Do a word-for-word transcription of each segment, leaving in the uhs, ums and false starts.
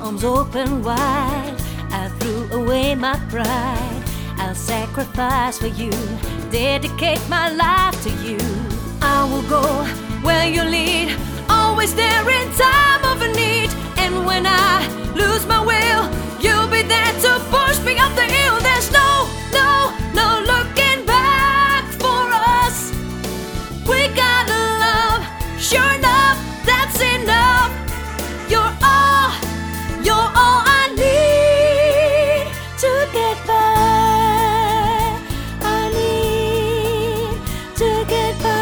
arms open wide. I threw away my pride. I'll sacrifice for you, dedicate my life to you. I will go where you lead, always there in time of a need. And when I lose my will, you'll be there to push me up the hill. There's no, no, no looking back for us. We got love, sure enough, that's enough. You're all, you're all I need to get by. I need to get by.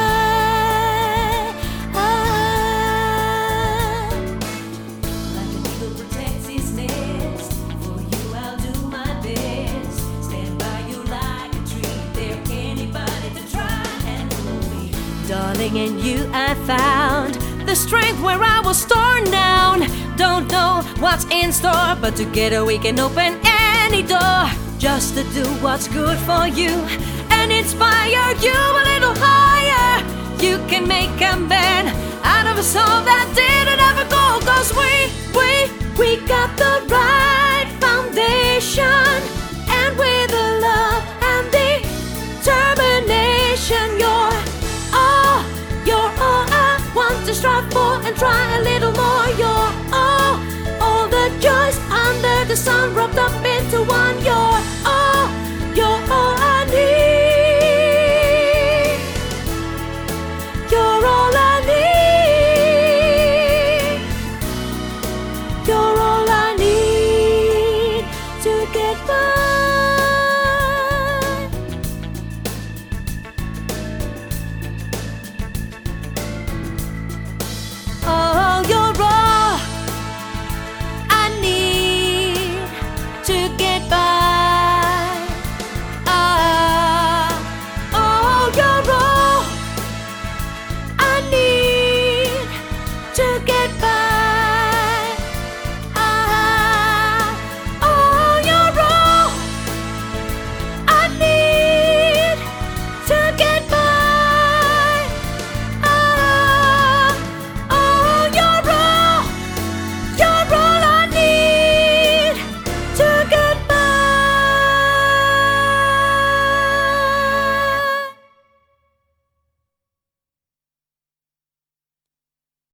I, like an eagle protects his nest, for you I'll do my best. Stand by you like a tree, dare anybody to try and hold me. Darling, in you I found the strength where I was torn down. Don't know what's in store, but together we can open any door. Just to do what's good for you and inspire you a little higher. You can make a man out of a soul that didn't ever go